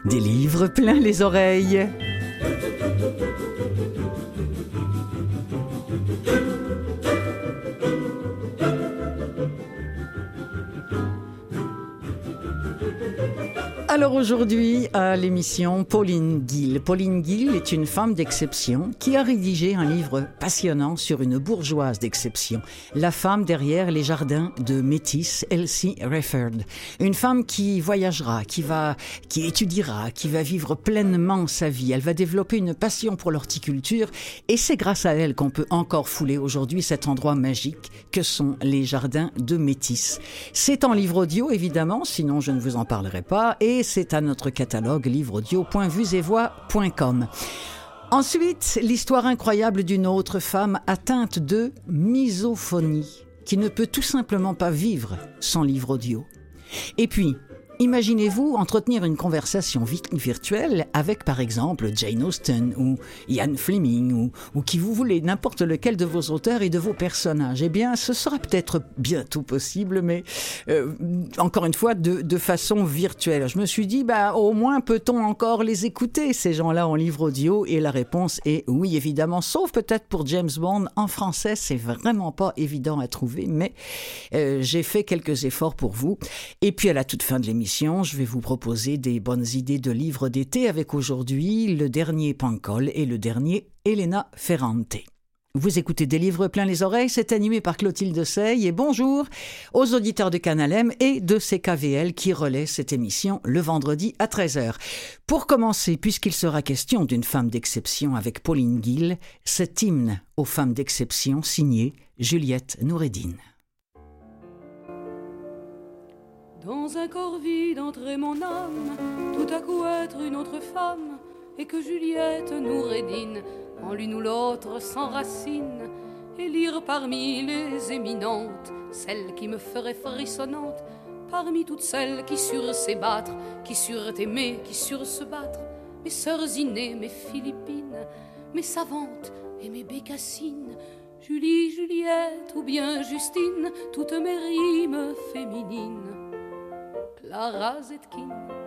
Des livres plein les oreilles. Alors aujourd'hui, à l'émission, Pauline Guil. Pauline Guil est une femme d'exception qui a rédigé un livre passionnant sur une bourgeoise d'exception, la femme derrière les jardins de Métis, Elsie Rayford. Une femme qui voyagera, qui étudiera, qui va vivre pleinement sa vie. Elle va développer une passion pour l'horticulture et c'est grâce à elle qu'on peut encore fouler aujourd'hui cet endroit magique que sont les jardins de Métis. C'est en livre audio évidemment, sinon je ne vous en parlerai pas, et c'est à notre catalogue livreaudio.vuesetvoix.com. Ensuite, l'histoire incroyable d'une autre femme atteinte de misophonie, qui ne peut tout simplement pas vivre sans livre audio. Et puis, imaginez-vous entretenir une conversation virtuelle avec, par exemple, Jane Austen ou Ian Fleming ou qui vous voulez, n'importe lequel de vos auteurs et de vos personnages. Eh bien, ce sera peut-être bientôt possible, mais encore une fois, de façon virtuelle. Je me suis dit, au moins peut-on encore les écouter, ces gens-là, en livre audio? Et la réponse est oui, évidemment, sauf peut-être pour James Bond. En français, c'est vraiment pas évident à trouver, mais j'ai fait quelques efforts pour vous. Et puis, à la toute fin de l'émission, je vais vous proposer des bonnes idées de livres d'été avec aujourd'hui le dernier Pancol et le dernier Elena Ferrante. Vous écoutez Des livres plein les oreilles, c'est animé par Clotilde Sey et bonjour aux auditeurs de Canal M et de CKVL qui relaient cette émission le vendredi à 13h. Pour commencer, puisqu'il sera question d'une femme d'exception avec Pauline Guil, cet hymne aux femmes d'exception signé Juliette Noureddine. Dans un corps vide entrait mon âme, tout à coup être une autre femme, et que Juliette Noureddine, en l'une ou l'autre s'enracine, et lire parmi les éminentes, celle qui me ferait frissonnante, parmi toutes celles qui surent s'ébattre, qui surent aimer, qui surent se battre, mes sœurs innées, mes Philippines, mes savantes et mes bécassines, Julie, Juliette ou bien Justine, toutes mes rimes féminines. Clara Zetkin,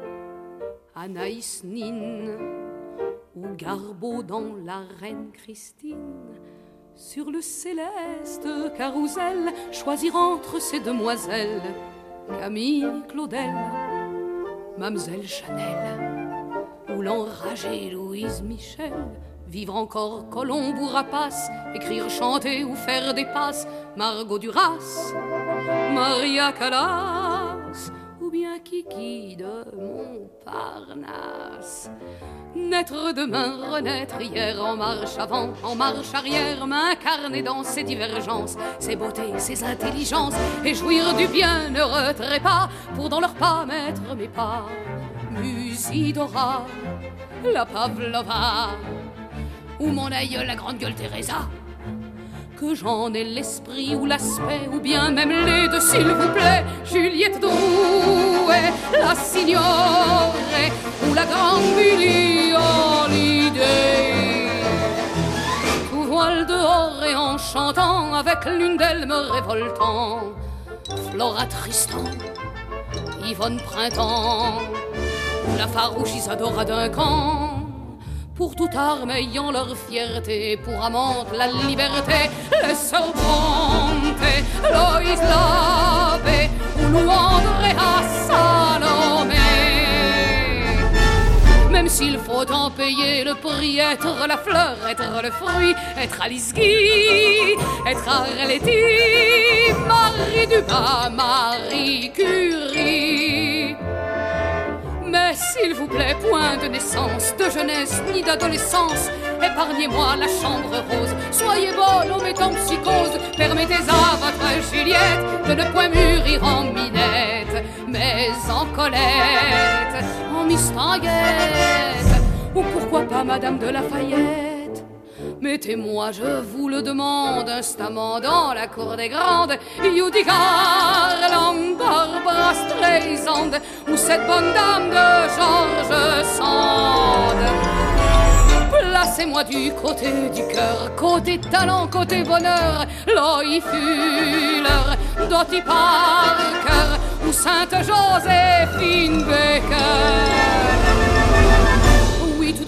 Anaïs Nin, ou Garbeau dans La Reine Christine. Sur le céleste carrousel, choisir entre ces demoiselles, Camille Claudel, Mamselle Chanel, ou l'enragée Louise Michel. Vivre encore Colombe ou Rapace, écrire, chanter ou faire des passes, Margot Duras, Maria Callas, ou bien Kiki de Montparnasse. Naître demain, renaître hier, en marche avant, en marche arrière, m'incarner dans ces divergences, ces beautés, ces intelligences, et jouir du bienheureux trépas, pour dans leurs pas mettre mes pas. Musidora, la Pavlova, ou mon aïeul, la grande gueule Teresa. Que j'en ai l'esprit ou l'aspect, ou bien même les deux, s'il vous plaît. Juliette Drouet, la Signore, ou la grande Billie Holiday. Tout voile dehors et en chantant, avec l'une d'elles me révoltant, Flora Tristan, Yvonne Printemps, ou la farouche Isadora Duncan. Pour toute arme ayant leur fierté, pour amante la liberté, les sœurs Brontë, Loïs Labbé, ou Lou Andréa Salomé. Même s'il faut en payer le prix, être la fleur, être le fruit, être Alice Guy, être Arletty, Marie Dumas, Marie Curie. Mais s'il vous plaît, point de naissance, de jeunesse ni d'adolescence, épargnez-moi la chambre rose. Soyez bonne en mettant psychose. Permettez à votre Juliette de ne point mûrir en Minette, mais en Colette, en Mistinguette, ou pourquoi pas Madame de Lafayette. Mettez-moi, je vous le demande, instamment dans la cour des grandes, Judy Garland, Barbara Streisand, ou cette bonne dame de George Sand. Placez-moi du côté du cœur, côté talent, côté bonheur, Loï Fuller, Dottie Parker, ou Sainte Joséphine Baker.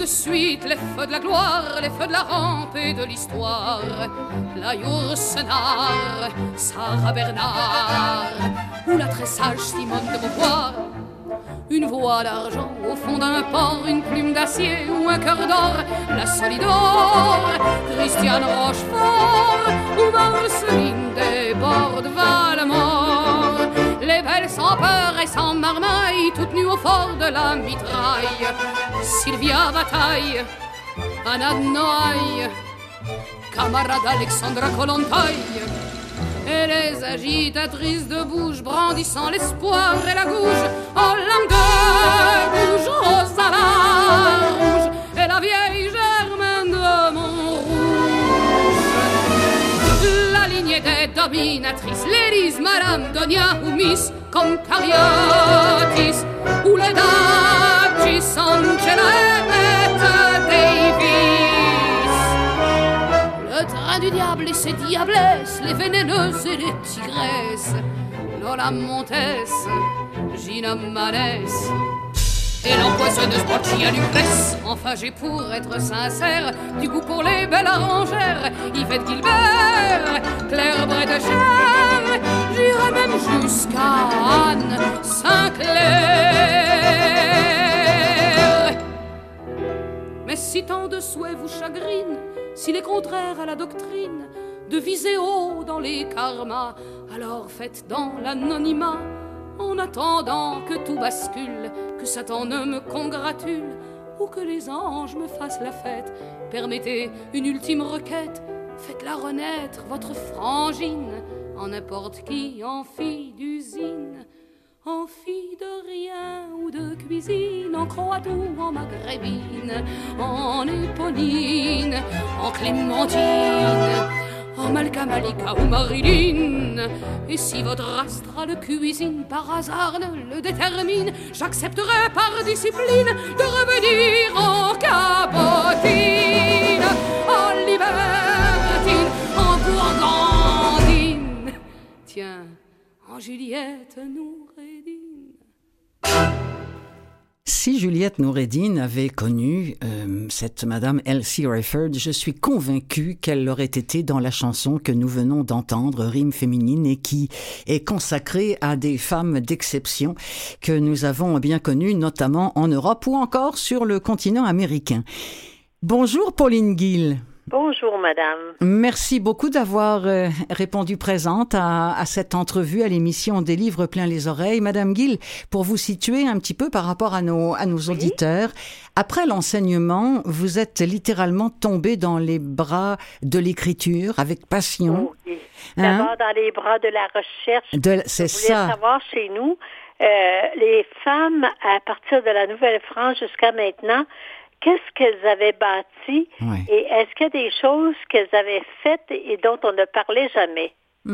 suite les feux de la gloire, les feux de la rampe et de l'histoire. La Yourcenar, Sarah Bernard, ou la très sage Simone de Beauvoir. Une voix d'argent au fond d'un port, une plume d'acier ou un cœur d'or, la Solidor, Christiane Rochefort ou Marceline des bords de Valmort. Les belles sans peur et sans marmaille, toutes nues au fort de la mitraille. Sylvia Bataille, Anna de Noailles, camarade Alexandra Kollontai. Et les agitatrices de bouche brandissant l'espoir et la gouge. Oh, l'âme de bouge, Rosa la rouge, et la vieille Germaine de Montrouge. La lignée des dominatrices, l'Élise, Madame Donia ou Miss Concariotis, ou les Duchess Angela et Davis. Le train du diable et ses diablesses, les vénéneuses et les tigresses, Lola Montes, Gina Manès et l'empoisonneuse Borgia Lucrèce. Enfin j'ai pour être sincère du goût pour les belles arrangères, Yvette Gilbert, Claire Bredecher, j'irai même jusqu'à Anne Sinclair. Mais si tant de souhaits vous chagrinent, s'il est contraire à la doctrine de viser haut dans les karmas, alors faites dans l'anonymat, en attendant que tout bascule, que Satan ne me congratule, ou que les anges me fassent la fête. Permettez une ultime requête, faites-la renaître, votre frangine, en n'importe qui, en fille d'usine, en fille de rien ou de cuisine, en croate ou en maghrébine, en éponine, en clémentine, en Malka Malika ou Marilyn. Et si votre astrale cuisine par hasard ne le détermine, j'accepterai par discipline de revenir en cabotine, en libertine, en gourgandine. Tiens, en Juliette Noureddin. Si Juliette Noureddin avait connu cette Madame Elsie Rayford, je suis convaincue qu'elle l'aurait été dans la chanson que nous venons d'entendre, Rime féminine, et qui est consacrée à des femmes d'exception que nous avons bien connues, notamment en Europe ou encore sur le continent américain. Bonjour Pauline Guil. Bonjour, madame. Merci beaucoup d'avoir répondu présente à cette entrevue à l'émission des livres plein les oreilles. Madame Guil, pour vous situer un petit peu par rapport à nos auditeurs, après l'enseignement, vous êtes littéralement tombée dans les bras de l'écriture avec passion. Oui. D'abord dans les bras de la recherche. C'est ça. Vous voulez savoir, chez nous, les femmes, à partir de la Nouvelle-France jusqu'à maintenant, qu'est-ce qu'elles avaient bâti et est-ce qu'il y a des choses qu'elles avaient faites et dont on ne parlait jamais?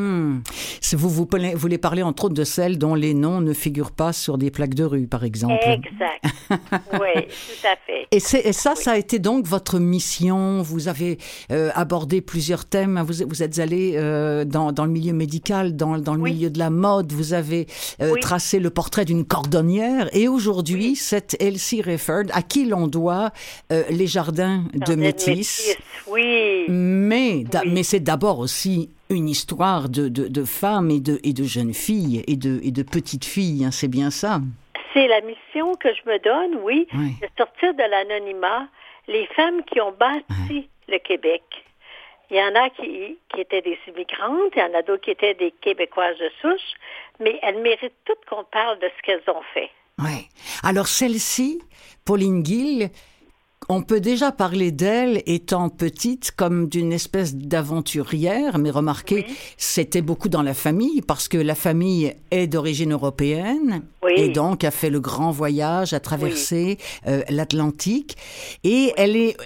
Vous voulez parler entre autres de celles dont les noms ne figurent pas sur des plaques de rue, par exemple. Exact. Oui, tout à fait. Et ça a été donc votre mission. Vous avez abordé plusieurs thèmes. Vous êtes allé dans le milieu médical, dans le milieu de la mode. Vous avez tracé le portrait d'une cordonnière. Et aujourd'hui, cette Elsie Rayford, à qui l'on doit les jardins de Métis. Oui. Mais c'est d'abord aussi une histoire de femmes et de jeunes filles et de petites filles, hein, c'est bien ça? C'est la mission que je me donne, de sortir de l'anonymat les femmes qui ont bâti le Québec. Il y en a qui étaient des immigrantes, il y en a d'autres qui étaient des Québécoises de souche, mais elles méritent toutes qu'on parle de ce qu'elles ont fait. Oui. Alors celle-ci, Pauline Guil, on peut déjà parler d'elle étant petite comme d'une espèce d'aventurière, mais remarquez, c'était beaucoup dans la famille parce que la famille est d'origine européenne et donc a fait le grand voyage, a traversé l'Atlantique et elle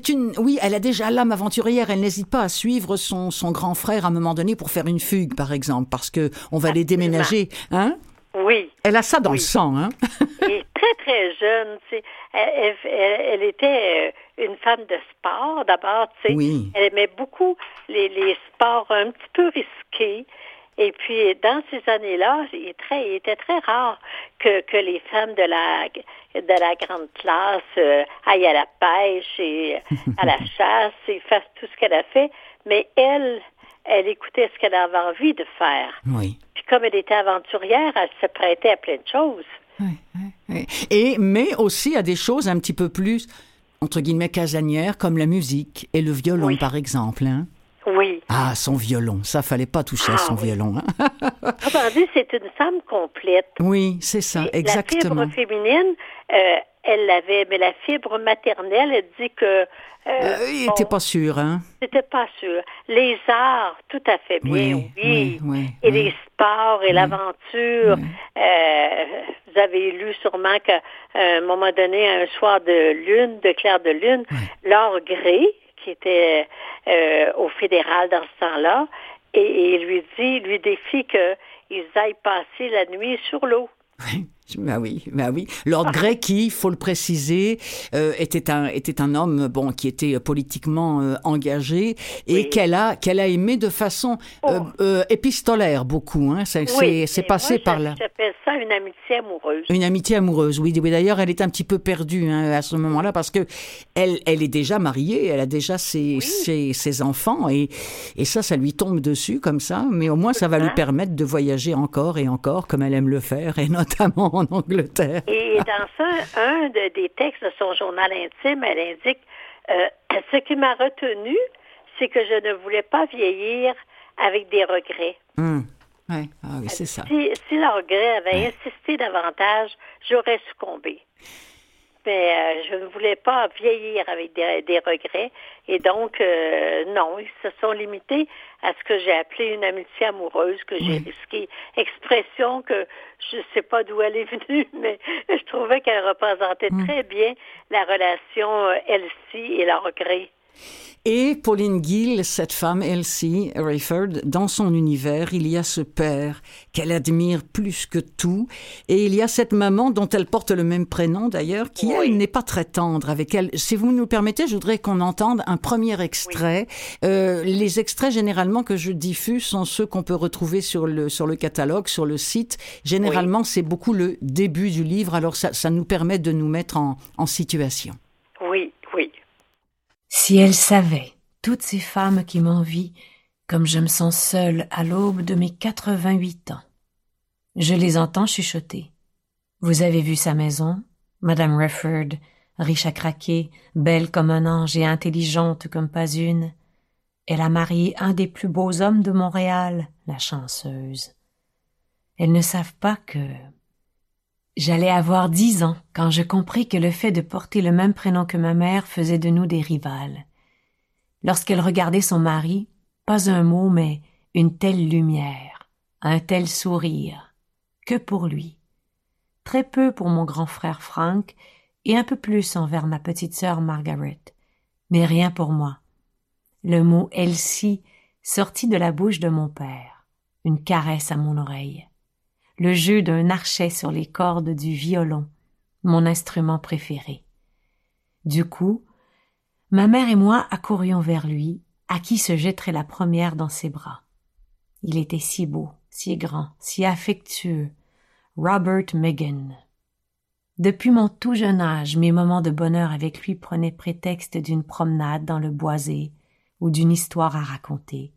a déjà l'âme aventurière, elle n'hésite pas à suivre son grand frère à un moment donné pour faire une fugue par exemple parce que on va les déménager, hein? Oui. Elle a ça dans le sang, hein? Et très, très jeune, tu sais. Elle était une femme de sport, d'abord, tu sais. Oui. Elle aimait beaucoup les sports un petit peu risqués. Et puis, dans ces années-là, il était très rare que les femmes de la grande classe aillent à la pêche et à la chasse et fassent tout ce qu'elle a fait. Mais elle écoutait ce qu'elle avait envie de faire. Oui. Puis comme elle était aventurière, elle se prêtait à plein de choses. Oui. Mais aussi à des choses un petit peu plus, entre guillemets, casanières, comme la musique et le violon, par exemple. Hein? Oui. Ah, son violon. Ça, fallait pas toucher à son violon. Hein? Autrement dit, c'est une femme complète. Oui, c'est ça, exactement. La fibre féminine, elle l'avait, mais la fibre maternelle, elle dit que... il n'était pas sûr, hein? C'était pas sûr. Les arts, tout à fait bien, oui. Et les sports et l'aventure. Vous avez lu sûrement qu'à un moment donné, un soir de clair de lune, Laure Gray, qui était au fédéral dans ce temps-là, et lui défie qu'ils aillent passer la nuit sur l'eau. Ben oui. Lord Grey, qui, il faut le préciser, était un homme qui était politiquement engagé et qu'elle a aimé de façon épistolaire beaucoup. Hein. C'est passé par là. J'appelle ça une amitié amoureuse. Une amitié amoureuse, oui. D'ailleurs, elle est un petit peu perdue à ce moment-là parce que elle est déjà mariée, elle a déjà ses enfants et ça lui tombe dessus comme ça. Mais au moins, ça va lui permettre de voyager encore et encore comme elle aime le faire et notamment en Angleterre. Et dans ça, un des textes de son journal intime, elle indique ce qui m'a retenu, c'est que je ne voulais pas vieillir avec des regrets. Ouais. Ah oui, c'est ça. Si le regret avait insisté davantage, j'aurais succombé. Mais je ne voulais pas vieillir avec des regrets. Et donc, non, ils se sont limités à ce que j'ai appelé une amitié amoureuse, que j'ai risqué. Expression que je ne sais pas d'où elle est venue, mais je trouvais qu'elle représentait très bien la relation Elsie et Laure Gray. Et Pauline Gill, cette femme, Elsie Rayford, dans son univers, il y a ce père qu'elle admire plus que tout. Et il y a cette maman dont elle porte le même prénom d'ailleurs, qui elle n'est pas très tendre avec elle. Si vous nous le permettez, je voudrais qu'on entende un premier extrait. Les extraits généralement que je diffuse sont ceux qu'on peut retrouver sur le catalogue, sur le site. Généralement, c'est beaucoup le début du livre, alors ça nous permet de nous mettre en situation. Oui. Si elle savait, toutes ces femmes qui m'envient, comme je me sens seule à l'aube de mes 88 ans. Je les entends chuchoter. Vous avez vu sa maison, Madame Rayford, riche à craquer, belle comme un ange et intelligente comme pas une. Elle a marié un des plus beaux hommes de Montréal, la chanceuse. Elles ne savent pas que... J'allais avoir 10 ans quand je compris que le fait de porter le même prénom que ma mère faisait de nous des rivales. Lorsqu'elle regardait son mari, pas un mot, mais une telle lumière, un tel sourire, que pour lui. Très peu pour mon grand frère Frank et un peu plus envers ma petite sœur Margaret, mais rien pour moi. Le mot Elsie sortit de la bouche de mon père, une caresse à mon oreille. Le jeu d'un archet sur les cordes du violon, mon instrument préféré. Du coup, ma mère et moi accourions vers lui, à qui se jetterait la première dans ses bras. Il était si beau, si grand, si affectueux, Robert Megan. Depuis mon tout jeune âge, mes moments de bonheur avec lui prenaient prétexte d'une promenade dans le boisé ou d'une histoire à raconter.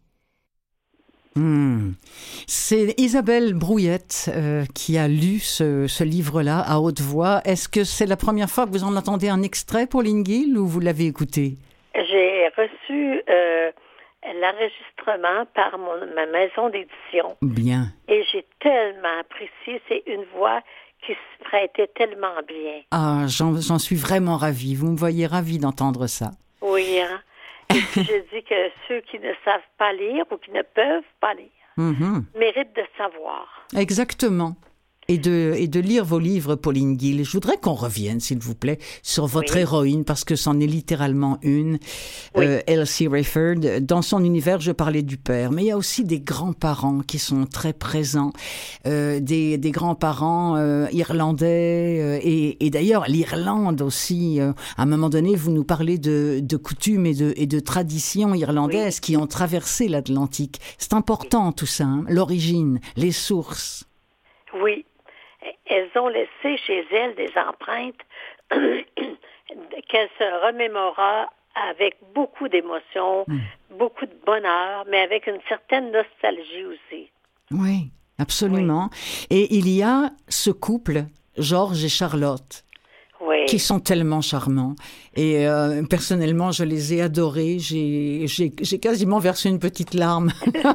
C'est Isabelle Brouillette qui a lu ce livre-là à haute voix. Est-ce que c'est la première fois que vous en entendez un extrait, Pauline Gill, ou vous l'avez écouté? J'ai reçu l'enregistrement par ma maison d'édition. Bien. Et j'ai tellement apprécié. C'est une voix qui se prêtait tellement bien. Ah, j'en suis vraiment ravie. Vous me voyez ravie d'entendre ça. Oui, hein? Et puis je dis que ceux qui ne savent pas lire ou qui ne peuvent pas lire méritent de savoir. Exactement. et de lire vos livres, Pauline Guil. Je voudrais qu'on revienne, s'il vous plaît, sur votre héroïne, parce que c'en est littéralement une, Elsie Rayford. Dans son univers, je parlais du père, mais il y a aussi des grands-parents qui sont très présents, des grands-parents irlandais, et d'ailleurs l'Irlande aussi. À un moment donné, vous nous parlez de coutumes et de traditions irlandaises qui ont traversé l'Atlantique. C'est important tout ça, hein? L'origine, les sources. Oui. Elles ont laissé chez elles des empreintes qu'elle se remémora avec beaucoup d'émotion, beaucoup de bonheur, mais avec une certaine nostalgie aussi. Oui, absolument. Oui. Et il y a ce couple, Georges et Charlotte, qui sont tellement charmants. Et personnellement, je les ai adorés. J'ai quasiment versé une petite larme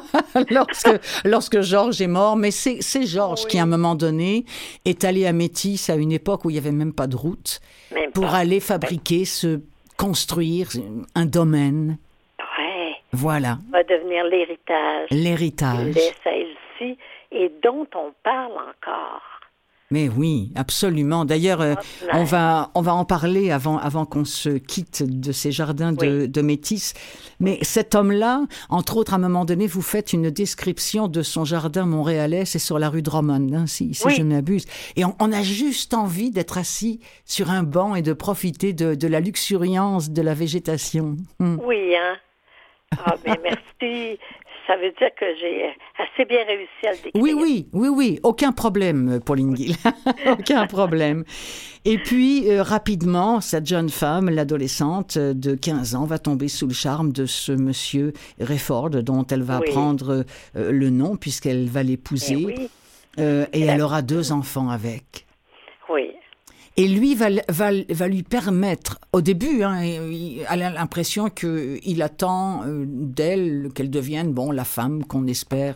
lorsque Georges est mort. Mais c'est Georges qui, à un moment donné, est allé à Métis à une époque où il n'y avait même pas de route pour aller fabriquer, construire un domaine. Ouais. Voilà. Va devenir l'héritage. L'héritage. Il laisse à Elsie et dont on parle encore. Mais oui, absolument. D'ailleurs, on va en parler avant qu'on se quitte de ces jardins de Métis. Mais cet homme-là, entre autres, à un moment donné, vous faites une description de son jardin montréalais, c'est sur la rue Drummond, hein, si je ne m'abuse. Et on a juste envie d'être assis sur un banc et de profiter de la luxuriance de la végétation. Oui, hein. Ah, ben merci. Ça veut dire que j'ai assez bien réussi à le décrire. Oui. Aucun problème, Pauline Guil. Aucun problème. Et puis, rapidement, cette jeune femme, l'adolescente de 15 ans, va tomber sous le charme de ce monsieur Rayford, dont elle va apprendre le nom, puisqu'elle va l'épouser. Et elle aura 2 enfants avec. Oui. Et lui va lui permettre, au début, hein, elle a l'impression qu'il attend d'elle qu'elle devienne, la femme qu'on espère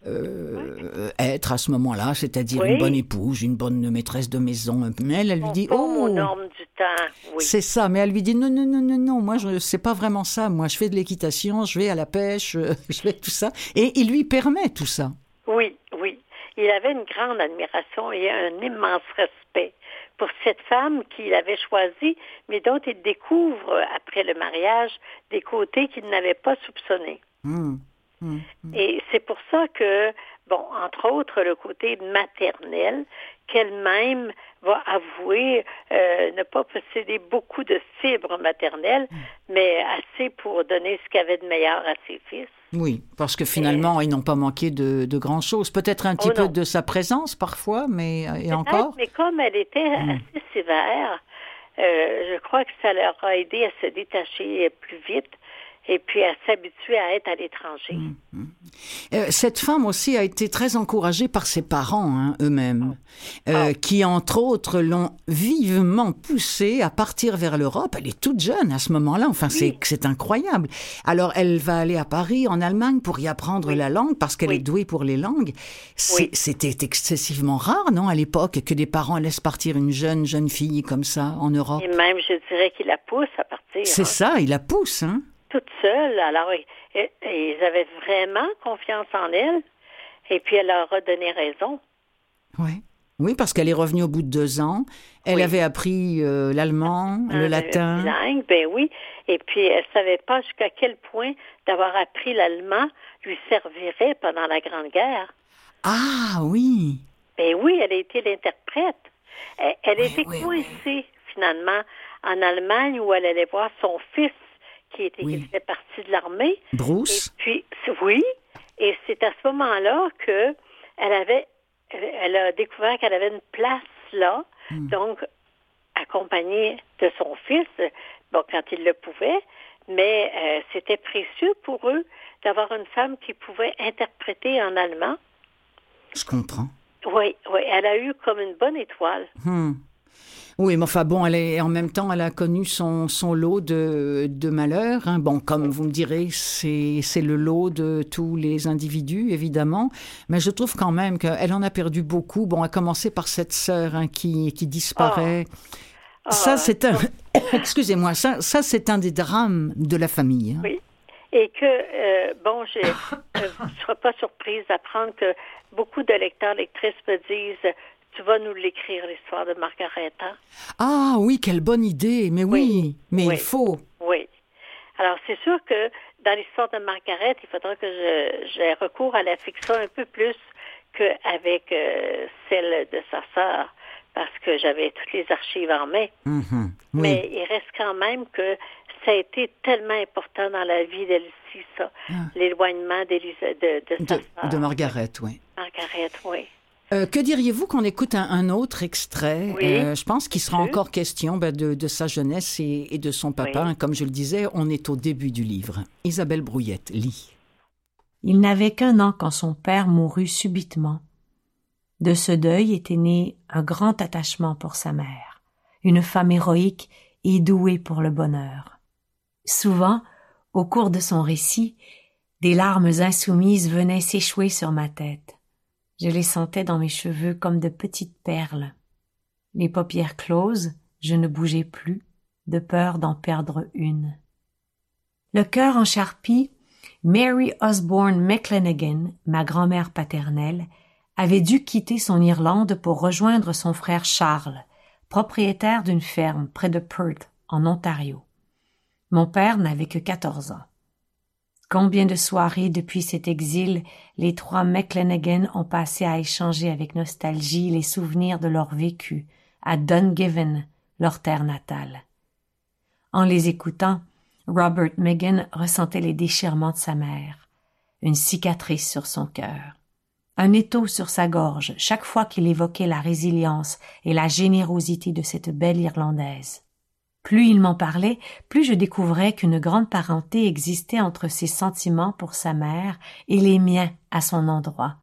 être à ce moment-là, c'est-à-dire une bonne épouse, une bonne maîtresse de maison. Mais elle lui dit, mon homme du temps, c'est ça. Mais elle lui dit, non, moi, c'est pas vraiment ça. Moi, je fais de l'équitation, je vais à la pêche, je fais tout ça. Et il lui permet tout ça. Oui. Il avait une grande admiration et un immense respect pour cette femme qu'il avait choisie, mais dont il découvre, après le mariage, des côtés qu'il n'avait pas soupçonnés. Et c'est pour ça que, entre autres, le côté maternel, qu'elle-même va avouer ne pas posséder beaucoup de fibres maternelles, mais assez pour donner ce qu'il y avait de meilleur à ses fils. Oui, parce que finalement, ils n'ont pas manqué de grand-chose. Peut-être un petit peu de sa présence parfois, mais et encore. Mais comme elle était assez sévère, je crois que ça leur a aidé à se détacher plus vite et puis à s'habituer à être à l'étranger. Cette femme aussi a été très encouragée par ses parents eux-mêmes, qui, entre autres, l'ont vivement poussée à partir vers l'Europe. Elle est toute jeune à ce moment-là. Enfin, c'est incroyable. Alors, elle va aller à Paris, en Allemagne, pour y apprendre la langue, parce qu'elle est douée pour les langues. C'était excessivement rare, non, à l'époque, que des parents laissent partir une jeune fille comme ça, en Europe. Et même, je dirais qu'il la pousse à partir. C'est ça, il la pousse, hein. Toute seule. Alors, ils avaient vraiment confiance en elle. Et puis, elle leur a donné raison. Oui, parce qu'elle est revenue au bout de 2 ans. Elle avait appris l'allemand, le latin. Langue, Et puis, elle ne savait pas jusqu'à quel point d'avoir appris l'allemand lui servirait pendant la Grande Guerre. Ah, oui. Oui, elle a été l'interprète. Elle était coincée, finalement, en Allemagne, où elle allait voir son fils, qui fait partie de l'armée. Bruce. Et puis, et c'est à ce moment-là que elle a découvert qu'elle avait une place là, donc accompagnée de son fils, quand il le pouvait, mais c'était précieux pour eux d'avoir une femme qui pouvait interpréter en allemand. Je comprends. Oui, elle a eu comme une bonne étoile. Oui, mais enfin en même temps, elle a connu son lot de malheurs. Comme vous me direz, c'est le lot de tous les individus, évidemment. Mais je trouve quand même qu'elle en a perdu beaucoup. À commencer par cette sœur qui disparaît. Ça, c'est un... Excusez-moi, ça, c'est un des drames de la famille. Oui, et que, je ne serai pas surprise d'apprendre que beaucoup de lecteurs, lectrices me disent... tu vas nous l'écrire, l'histoire de Margaretha. Ah oui, quelle bonne idée. Mais oui, mais il faut. Oui. Alors, c'est sûr que dans l'histoire de Margaret, il faudra que j'ai recours à la fiction un peu plus qu'avec celle de sa sœur, parce que j'avais toutes les archives en main. Oui. Mais il reste quand même que ça a été tellement important dans la vie d'Elsie, ça, l'éloignement de sa sœur. De Margaret, oui. Margaret, oui. Que diriez-vous qu'on écoute un autre extrait? Oui, je pense qu'il sera encore question de sa jeunesse et de son papa. Oui. Comme je le disais, on est au début du livre. Isabelle Brouillette lit. Il n'avait qu'1 an quand son père mourut subitement. De ce deuil était né un grand attachement pour sa mère, une femme héroïque et douée pour le bonheur. Souvent, au cours de son récit, des larmes insoumises venaient s'échouer sur ma tête. Je les sentais dans mes cheveux comme de petites perles. Les paupières closes, je ne bougeais plus, de peur d'en perdre une. Le cœur en charpie, Mary Osborne McLennigan, ma grand-mère paternelle, avait dû quitter son Irlande pour rejoindre son frère Charles, propriétaire d'une ferme près de Perth, en Ontario. Mon père n'avait que 14 ans. Combien de soirées depuis cet exil les 3 McLennigan ont passé à échanger avec nostalgie les souvenirs de leur vécu à Dungiven, leur terre natale. En les écoutant, Robert Megan ressentait les déchirements de sa mère, une cicatrice sur son cœur, un étau sur sa gorge chaque fois qu'il évoquait la résilience et la générosité de cette belle Irlandaise. Plus il m'en parlait, plus je découvrais qu'une grande parenté existait entre ses sentiments pour sa mère et les miens à son endroit.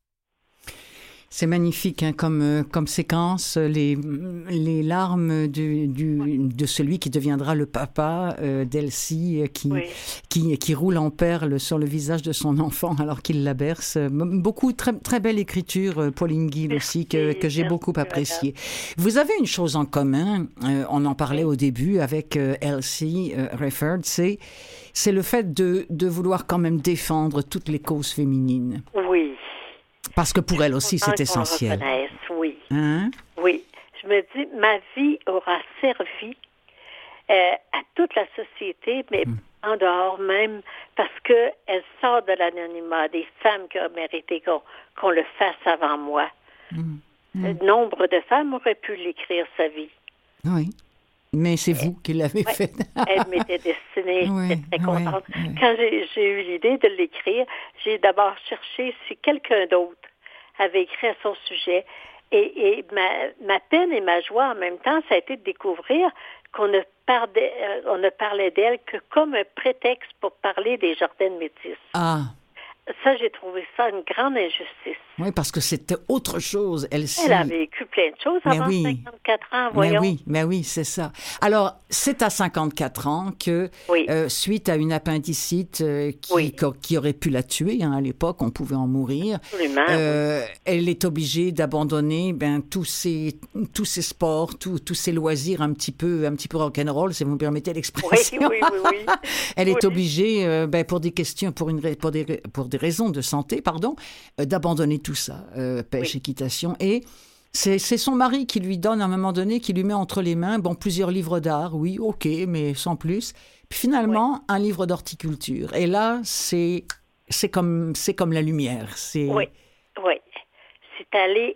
C'est magnifique comme séquence, les larmes de celui qui deviendra le papa d'Elsie qui roule en perles sur le visage de son enfant alors qu'il la berce. Beaucoup, très, très belle écriture, Pauline Guil aussi, que j'ai beaucoup appréciée. Vous avez une chose en commun, on en parlait au début avec Elsie Rafford, c'est le fait de vouloir quand même défendre toutes les causes féminines. Oui. Parce que pour elle aussi, c'est essentiel. Oui. Hein? Oui. Je me dis, ma vie aura servi à toute la société, mais en dehors même, parce qu'elle sort de l'anonymat des femmes qui ont mérité qu'on le fasse avant moi. Nombre de femmes auraient pu l'écrire, sa vie. Oui. Mais c'est vous qui l'avez fait. Elle m'était destinée, j'étais très contente. Quand j'ai eu l'idée de l'écrire, j'ai d'abord cherché si quelqu'un d'autre avait écrit à son sujet. Et ma peine et ma joie en même temps, ça a été de découvrir qu'on ne parlait d'elle que comme un prétexte pour parler des jardins de métis. Ah. Ça, j'ai trouvé ça une grande injustice. Oui, parce que c'était autre chose. Elle a vécu plein de choses avant 54 ans, voyons. Mais oui, c'est ça. Alors, c'est à 54 ans que, suite à une appendicite qui aurait pu la tuer, à l'époque, on pouvait en mourir. Absolument. Elle est obligée d'abandonner tous ses sports, tous ses loisirs un petit peu rock'n'roll, si vous me permettez l'expression. Oui. Elle est obligée, pour des questions, pour des raisons de santé, d'abandonner tout ça, pêche, équitation. Et c'est son mari qui lui donne, à un moment donné, qui lui met entre les mains, plusieurs livres d'art, oui, ok, mais sans plus. Puis finalement, un livre d'horticulture. Et là, c'est comme la lumière. Oui. C'est aller,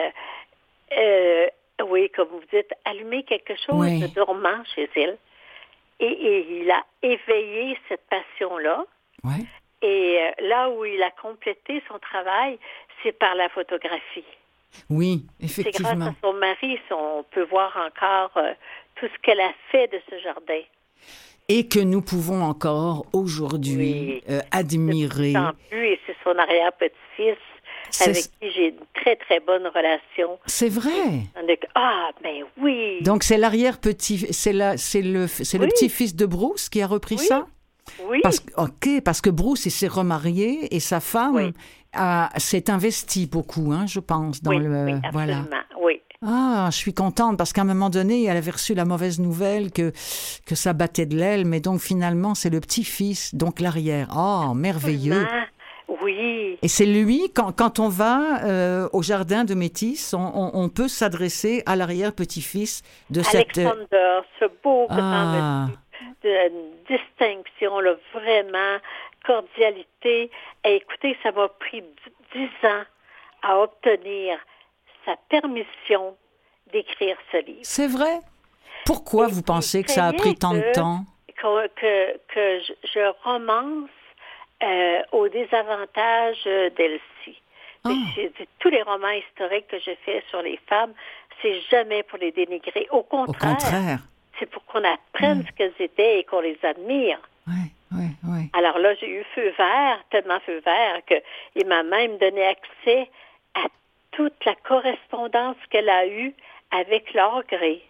comme vous dites, allumer quelque chose de dormant chez elle. Et il a éveillé cette passion-là. Oui. Et là où il a complété son travail, c'est par la photographie. Oui, effectivement. C'est grâce à son mari, on peut voir encore tout ce qu'elle a fait de ce jardin. Et que nous pouvons encore aujourd'hui admirer. Et c'est son arrière-petit-fils avec qui j'ai une très, très bonne relation. C'est vrai. Ben oui. Donc c'est l'arrière-petit, c'est le petit-fils de Bruce qui a repris ça? Oui. Parce que Bruce, il s'est remarié et sa femme s'est investie beaucoup, je pense, dans absolument, oui. Ah, je suis contente parce qu'à un moment donné, elle avait reçu la mauvaise nouvelle que ça battait de l'aile, mais donc finalement, c'est le petit-fils, donc l'arrière. Oh, merveilleux. Oui. Et c'est lui, quand on va au jardin de Métis, on peut s'adresser à l'arrière-petit-fils de cette... Alexander, ce beau Ah. grand monsieur de distinction, là, vraiment, cordialité. Et écoutez, ça m'a pris 10 ans à obtenir sa permission d'écrire ce livre. C'est vrai? Pourquoi vous pensez que ça a pris tant de temps? Que je romance au désavantage d'Elsie. J'ai dit, tous les romans historiques que je fais sur les femmes, c'est jamais pour les dénigrer. Au contraire. C'est pour qu'on apprenne ce qu'elles étaient et qu'on les admire. Oui. Alors là, j'ai eu feu vert, tellement feu vert, qu'il m'a même donné accès à toute la correspondance qu'elle a eue avec Laure Gray.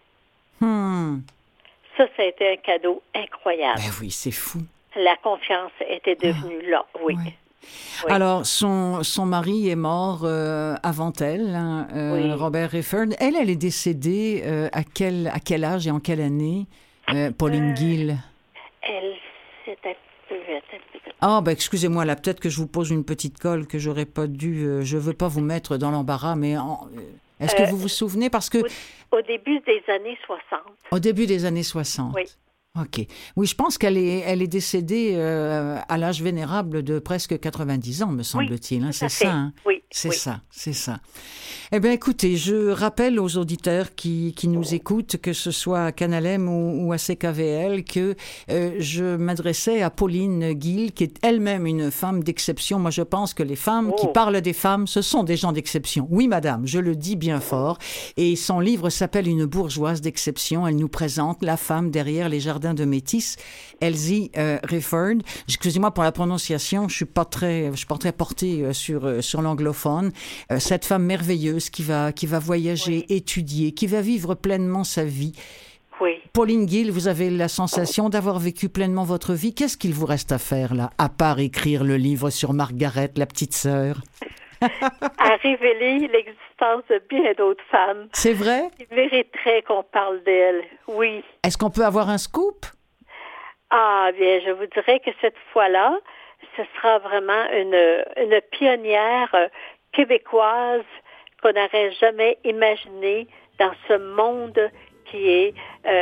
Ça a été un cadeau incroyable. Ben oui, c'est fou. La confiance était devenue là, oui. Oui. Alors, son mari est mort avant elle, Robert Redford. Elle est décédée à quel âge et en quelle année, Pauline Guil? Elle, c'est un peu... Ah, ben excusez-moi, là, peut-être que je vous pose une petite colle que j'aurais pas dû... je veux pas vous mettre dans l'embarras, mais est-ce que vous vous souvenez? Parce que... Au début des années 60. Au début des années 60. Oui. OK. Oui, je pense qu'elle est décédée à l'âge vénérable de presque 90 ans, me semble-t-il. Oui, c'est ça, hein? Oui. C'est ça. Eh bien, écoutez, je rappelle aux auditeurs qui nous écoutent, que ce soit à Canalem ou à CKVL, que je m'adressais à Pauline Guil, qui est elle-même une femme d'exception. Moi, je pense que les femmes qui parlent des femmes, ce sont des gens d'exception. Oui, madame, je le dis bien fort. Et son livre s'appelle Une bourgeoise d'exception. Elle nous présente la femme derrière les jardins de Métis, Elsie Redford. Excusez-moi pour la prononciation, je suis pas très portée sur l'anglophone. Cette femme merveilleuse qui va voyager, étudier, qui va vivre pleinement sa vie. Oui. Pauline Guil, vous avez la sensation d'avoir vécu pleinement votre vie. Qu'est-ce qu'il vous reste à faire, là, à part écrire le livre sur Margaret, la petite sœur? À révéler l'existence de bien d'autres femmes. C'est vrai? Qui mériteraient qu'on parle d'elles, oui. Est-ce qu'on peut avoir un scoop? Ah, bien, je vous dirais que cette fois-là, ce sera vraiment une pionnière québécoise qu'on n'aurait jamais imaginée dans ce monde qui est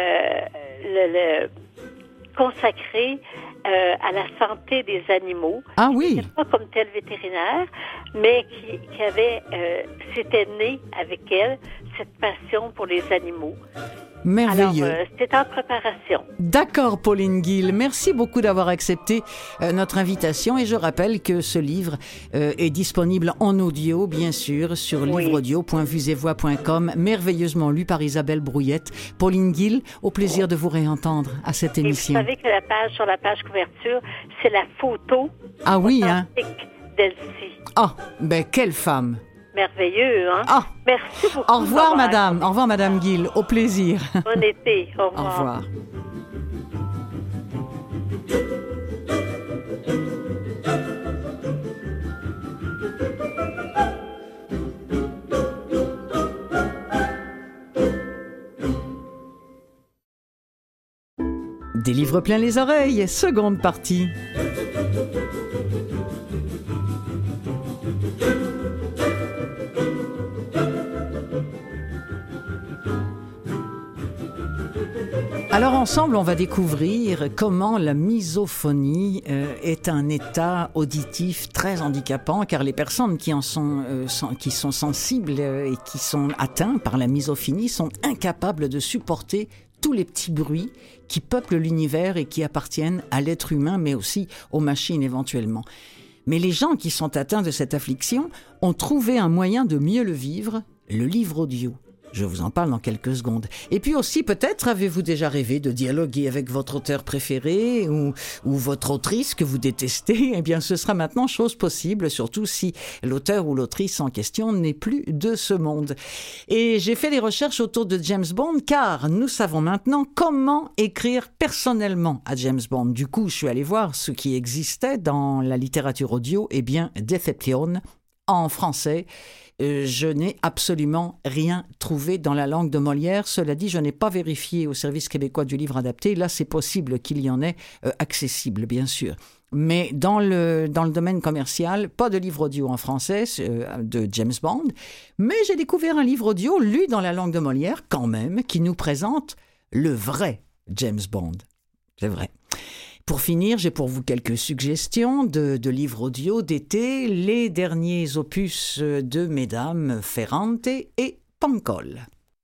consacré à la santé des animaux. Ah oui. Qui n'était pas comme tel vétérinaire, mais qui avait, c'était né avec elle cette passion pour les animaux. Merveilleux. Alors, c'est en préparation. D'accord, Pauline Guil. Merci beaucoup d'avoir accepté notre invitation. Et je rappelle que ce livre est disponible en audio, bien sûr, sur livreaudio.vuesetvoix.com, merveilleusement lu par Isabelle Brouillette. Pauline Guil, au plaisir de vous réentendre à cette émission. Et vous savez que sur la page couverture, c'est la photo d'Elsie. Ah, ben quelle femme! Merveilleux, hein? Ah. Merci beaucoup. Au revoir, madame. Au revoir, madame Guil. Au plaisir. Bon été. Au revoir. Au revoir. Des livres plein les oreilles, seconde partie. Alors ensemble, on va découvrir comment la misophonie est un état auditif très handicapant, car les personnes qui sont sensibles et qui sont atteintes par la misophonie sont incapables de supporter tous les petits bruits qui peuplent l'univers et qui appartiennent à l'être humain, mais aussi aux machines éventuellement. Mais les gens qui sont atteints de cette affliction ont trouvé un moyen de mieux le vivre, le livre audio. Je vous en parle dans quelques secondes. Et puis aussi, peut-être, avez-vous déjà rêvé de dialoguer avec votre auteur préféré ou votre autrice que vous détestez? Eh bien, ce sera maintenant chose possible, surtout si l'auteur ou l'autrice en question n'est plus de ce monde. Et j'ai fait des recherches autour de James Bond, car nous savons maintenant comment écrire personnellement à James Bond. Du coup, je suis allé voir ce qui existait dans la littérature audio. Eh bien, Deception, en français. Je n'ai absolument rien trouvé dans la langue de Molière. Cela dit, je n'ai pas vérifié au Service québécois du livre adapté. Là, c'est possible qu'il y en ait accessible, bien sûr. Mais dans le domaine commercial, pas de livre audio en français de James Bond, mais j'ai découvert un livre audio lu dans la langue de Molière, quand même, qui nous présente le vrai James Bond. C'est vrai. Pour finir, j'ai pour vous quelques suggestions de livres audio d'été, les derniers opus de mesdames Ferrante et Pancol.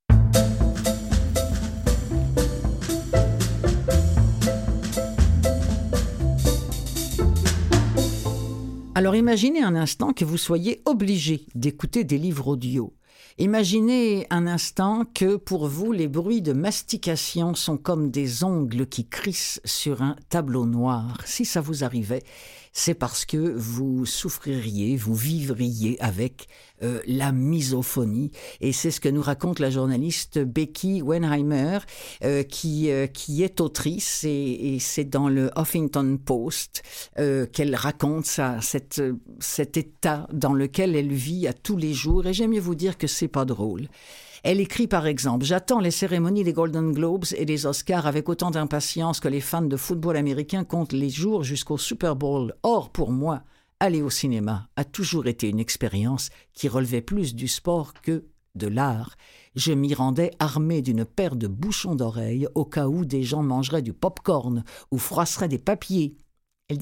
Alors imaginez un instant que vous soyez obligé d'écouter des livres audio. Imaginez un instant que pour vous, les bruits de mastication sont comme des ongles qui crissent sur un tableau noir. Si ça vous arrivait, c'est parce que vous souffririez, vous vivriez avec la misophonie. Et c'est ce que nous raconte la journaliste Becky Wenheimer, qui est autrice, et c'est dans le Huffington Post qu'elle raconte cet état dans lequel elle vit à tous les jours. Et j'aime mieux vous dire que c'est pas drôle. Elle écrit par exemple « J'attends les cérémonies des Golden Globes et des Oscars avec autant d'impatience que les fans de football américain comptent les jours jusqu'au Super Bowl. Or, pour moi, aller au cinéma a toujours été une expérience qui relevait plus du sport que de l'art. Je m'y rendais armé d'une paire de bouchons d'oreilles au cas où des gens mangeraient du pop-corn ou froisseraient des papiers. » Elle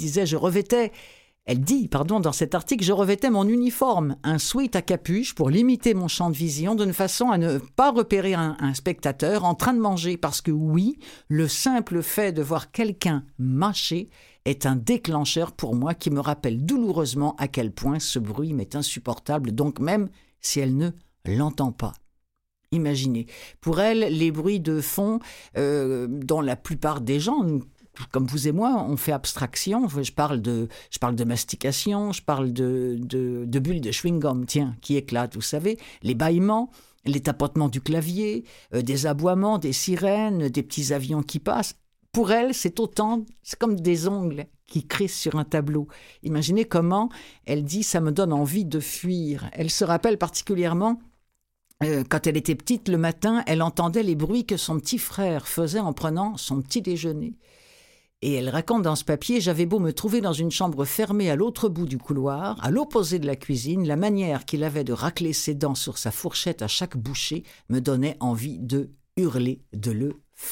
dit, dans cet article, je revêtais mon uniforme, un sweat à capuche pour limiter mon champ de vision d'une façon à ne pas repérer un spectateur en train de manger. Parce que oui, le simple fait de voir quelqu'un mâcher est un déclencheur pour moi qui me rappelle douloureusement à quel point ce bruit m'est insupportable, donc même si elle ne l'entend pas. Imaginez, pour elle, les bruits de fond dont la plupart des gens, comme vous et moi, on fait abstraction. Je parle de mastication, je parle de bulles de chewing-gum, qui éclatent, vous savez, les bâillements, les tapotements du clavier, des aboiements, des sirènes, des petits avions qui passent. Pour elle, c'est comme des ongles qui crissent sur un tableau. Imaginez comment elle dit « ça me donne envie de fuir ». Elle se rappelle particulièrement quand elle était petite, le matin, elle entendait les bruits que son petit frère faisait en prenant son petit déjeuner. Et elle raconte dans ce papier « J'avais beau me trouver dans une chambre fermée à l'autre bout du couloir, à l'opposé de la cuisine, la manière qu'il avait de racler ses dents sur sa fourchette à chaque bouchée me donnait envie de hurler, de le frapper. »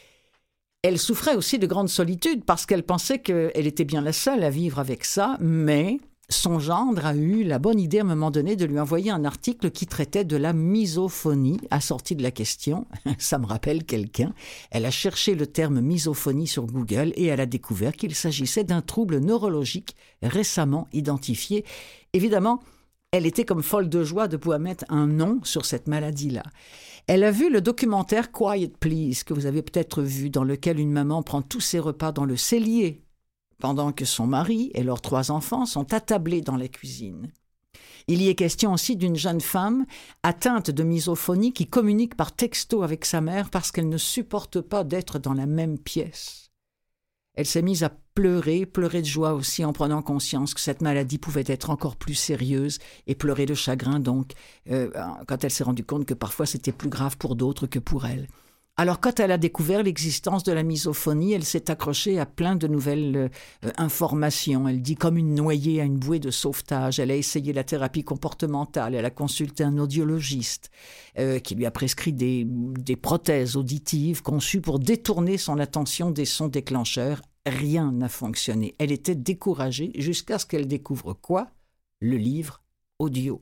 Elle souffrait aussi de grande solitude parce qu'elle pensait qu'elle était bien la seule à vivre avec ça, mais son gendre a eu la bonne idée à un moment donné de lui envoyer un article qui traitait de la misophonie, assorti de la question, ça me rappelle quelqu'un, elle a cherché le terme misophonie sur Google et elle a découvert qu'il s'agissait d'un trouble neurologique récemment identifié. Évidemment, elle était comme folle de joie de pouvoir mettre un nom sur cette maladie-là. Elle a vu le documentaire Quiet Please, que vous avez peut-être vu, dans lequel une maman prend tous ses repas dans le cellier, pendant que son mari et leurs 3 enfants sont attablés dans la cuisine. Il y est question aussi d'une jeune femme atteinte de misophonie qui communique par texto avec sa mère parce qu'elle ne supporte pas d'être dans la même pièce. Elle s'est mise à pleurer de joie aussi en prenant conscience que cette maladie pouvait être encore plus sérieuse et pleurer de chagrin donc quand elle s'est rendue compte que parfois c'était plus grave pour d'autres que pour elle. Alors, quand elle a découvert l'existence de la misophonie, elle s'est accrochée à plein de nouvelles informations. Elle dit comme une noyée à une bouée de sauvetage. Elle a essayé la thérapie comportementale. Elle a consulté un audiologiste qui lui a prescrit des prothèses auditives conçues pour détourner son attention des sons déclencheurs. Rien n'a fonctionné. Elle était découragée jusqu'à ce qu'elle découvre quoi ? Le livre audio.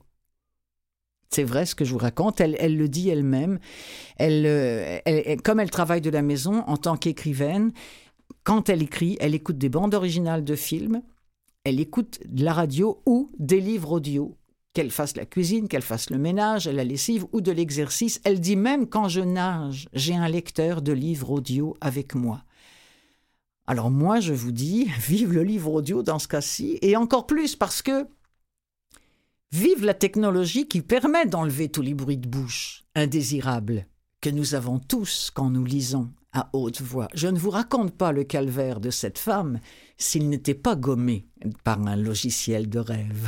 C'est vrai ce que je vous raconte, elle le dit elle-même. Comme elle travaille de la maison en tant qu'écrivaine, quand elle écrit, elle écoute des bandes originales de films, elle écoute de la radio ou des livres audio, qu'elle fasse la cuisine, qu'elle fasse le ménage, la lessive ou de l'exercice. Elle dit même quand je nage, j'ai un lecteur de livres audio avec moi. Alors moi, je vous dis, vive le livre audio dans ce cas-ci, et encore plus parce que vive la technologie qui permet d'enlever tous les bruits de bouche indésirables que nous avons tous quand nous lisons à haute voix. Je ne vous raconte pas le calvaire de cette femme s'il n'était pas gommé par un logiciel de rêve.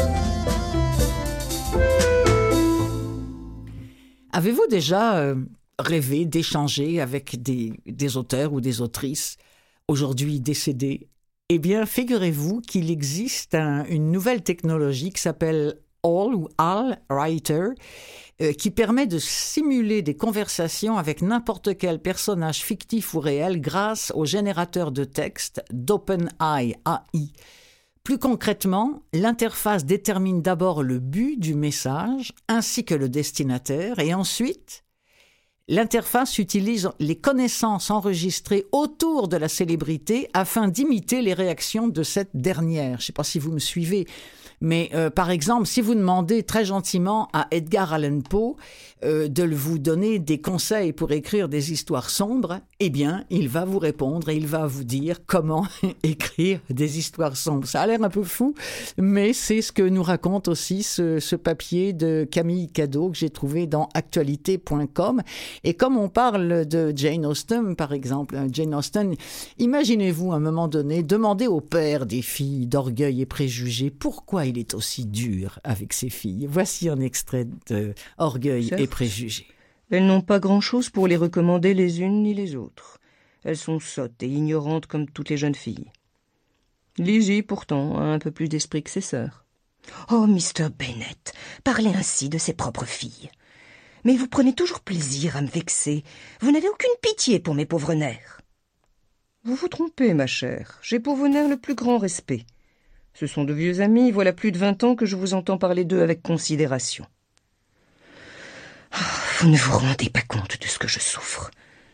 Avez-vous déjà rêvé d'échanger avec des auteurs ou des autrices aujourd'hui décédés. Eh bien, figurez-vous qu'il existe une nouvelle technologie qui s'appelle All Writer, qui permet de simuler des conversations avec n'importe quel personnage fictif ou réel grâce au générateur de texte d'OpenAI AI. Plus concrètement, l'interface détermine d'abord le but du message ainsi que le destinataire et ensuite, l'interface utilise les connaissances enregistrées autour de la célébrité afin d'imiter les réactions de cette dernière. Je ne sais pas si vous me suivez, mais par exemple, si vous demandez très gentiment à Edgar Allan Poe de vous donner des conseils pour écrire des histoires sombres, eh bien, il va vous répondre et il va vous dire comment écrire des histoires sombres. Ça a l'air un peu fou, mais c'est ce que nous raconte aussi ce papier de Camille Cadeau que j'ai trouvé dans actualité.com. Et comme on parle de Jane Austen, par exemple, Jane Austen, imaginez-vous à un moment donné demander au père des filles d'Orgueil et Préjugés pourquoi il est aussi dur avec ses filles. Voici un extrait de Orgueil et Préjugés. Elles n'ont pas grand-chose pour les recommander les unes ni les autres. Elles sont sottes et ignorantes comme toutes les jeunes filles. Lizzie, pourtant, a un peu plus d'esprit que ses sœurs. Oh, Mr. Bennet, parlez ainsi de ses propres filles. Mais vous prenez toujours plaisir à me vexer. Vous n'avez aucune pitié pour mes pauvres nerfs. Vous vous trompez, ma chère. J'ai pour vos nerfs le plus grand respect. Ce sont de vieux amis, voilà plus de 20 ans que je vous entends parler d'eux avec considération. Oh, vous ne vous rendez pas compte de ce que je souffre.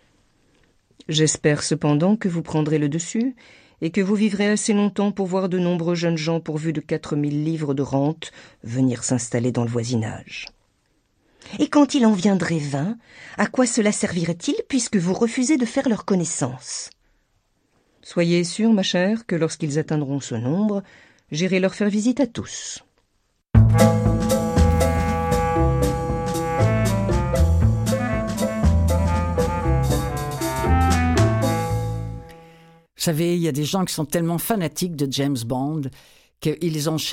J'espère cependant que vous prendrez le dessus et que vous vivrez assez longtemps pour voir de nombreux jeunes gens pourvus de 4000 livres de rente venir s'installer dans le voisinage. Et quand il en viendrait 20, à quoi cela servirait-il puisque vous refusez de faire leur connaissance ? Soyez sûre, ma chère, que lorsqu'ils atteindront ce nombre, j'irai leur faire visite à tous. Vous savez, il y a des gens qui sont tellement fanatiques de James Bond qu'ils ont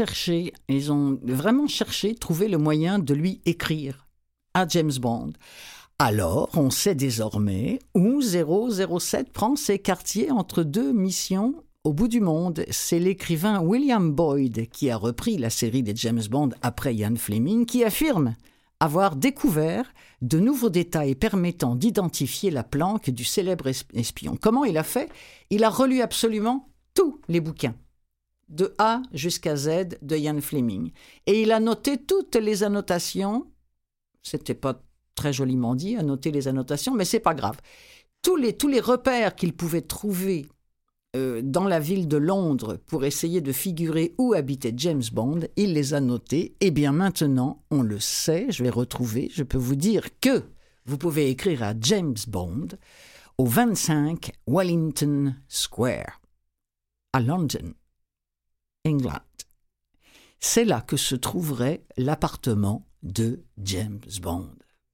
vraiment cherché, trouvé le moyen de lui écrire à James Bond. Alors, on sait désormais où 007 prend ses quartiers entre deux missions au bout du monde. C'est l'écrivain William Boyd qui a repris la série des James Bond après Ian Fleming, qui affirme avoir découvert de nouveaux détails permettant d'identifier la planque du célèbre espion. Comment il a fait ? Il a relu absolument tous les bouquins, de A jusqu'à Z de Ian Fleming. Et il a noté toutes les annotations. C'était pas très joliment dit, à noter les annotations, mais c'est pas grave. Tous les repères qu'il pouvait trouver dans la ville de Londres pour essayer de figurer où habitait James Bond, il les a notés. Et bien maintenant, on le sait, je peux vous dire que vous pouvez écrire à James Bond au 25 Wellington Square, à London, England. C'est là que se trouverait l'appartement de James Bond.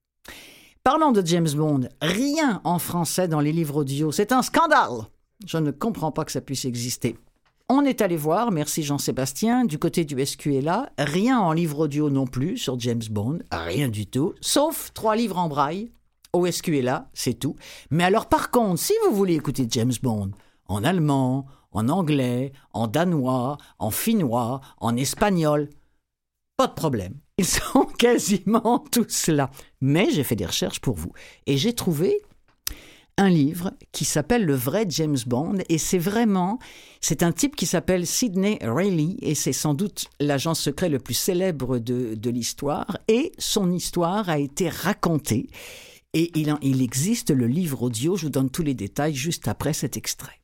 Parlant de James Bond, rien en français dans les livres audio. C'est un scandale. Je ne comprends pas que ça puisse exister. On est allé voir, merci Jean-Sébastien, du côté du SQLA, rien en livre audio non plus sur James Bond, rien du tout, sauf 3 livres en braille au SQLA, c'est tout. Mais alors par contre, si vous voulez écouter James Bond en allemand, en anglais, en danois, en finnois, en espagnol, pas de problème. Ils sont quasiment tous là. Mais j'ai fait des recherches pour vous. Et j'ai trouvé un livre qui s'appelle Le vrai James Bond. Et c'est un type qui s'appelle Sidney Reilly. Et c'est sans doute l'agent secret le plus célèbre de l'histoire. Et son histoire a été racontée. Et il existe le livre audio. Je vous donne tous les détails juste après cet extrait.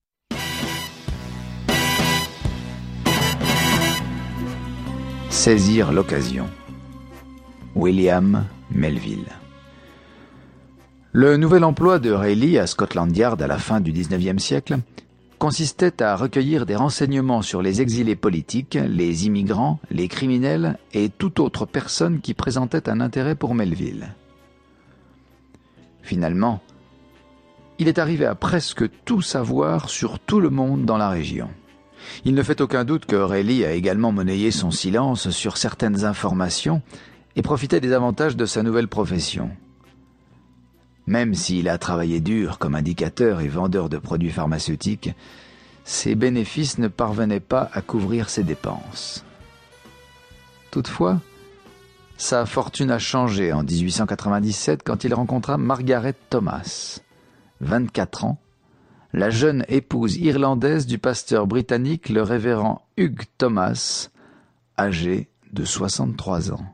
Saisir l'occasion. William Melville. Le nouvel emploi de Reilly à Scotland Yard à la fin du XIXe siècle consistait à recueillir des renseignements sur les exilés politiques, les immigrants, les criminels et toute autre personne qui présentait un intérêt pour Melville. Finalement, il est arrivé à presque tout savoir sur tout le monde dans la région. Il ne fait aucun doute que Reilly a également monnayé son silence sur certaines informations et profitait des avantages de sa nouvelle profession. Même s'il a travaillé dur comme indicateur et vendeur de produits pharmaceutiques, ses bénéfices ne parvenaient pas à couvrir ses dépenses. Toutefois, sa fortune a changé en 1897 quand il rencontra Margaret Thomas, 24 ans, la jeune épouse irlandaise du pasteur britannique le révérend Hugh Thomas, âgé de 63 ans.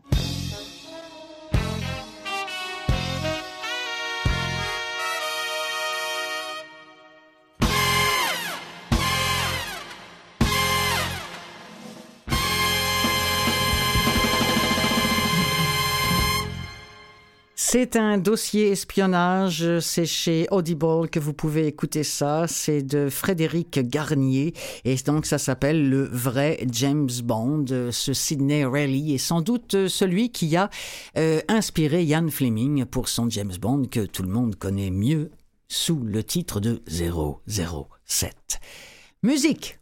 C'est un dossier espionnage, c'est chez Audible que vous pouvez écouter ça, c'est de Frédéric Garnier et donc ça s'appelle Le vrai James Bond. Ce Sidney Reilly est sans doute celui qui a inspiré Ian Fleming pour son James Bond que tout le monde connaît mieux sous le titre de 007. Musique.